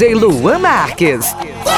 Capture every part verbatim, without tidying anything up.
J Luan Marques.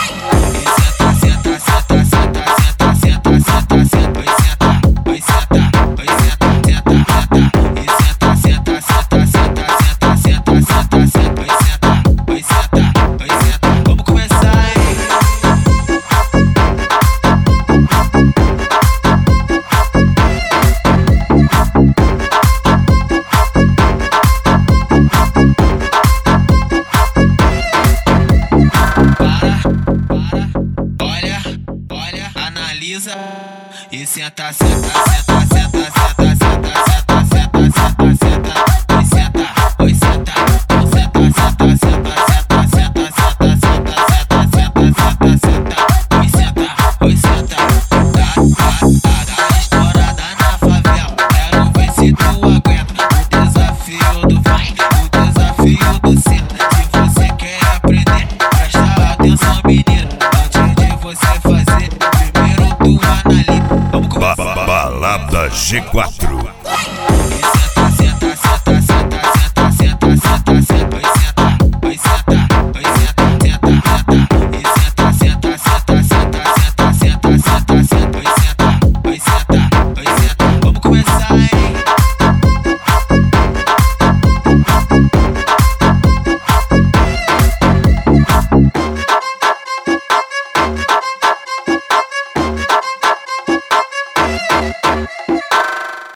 E senta, senta, senta, senta, senta, senta, senta, senta, senta, senta, oi senta, oi senta, senta, senta, senta, senta, senta, senta, senta, senta, senta, senta, oi senta, oi senta, tá, tá, tá, tá estourada na favela, quero ver se tu aguenta o desafio do vai, o desafio do senta. Se você quer aprender, presta atenção, menino, antes de você fazer, primeiro tu analisa. Balada G quatro.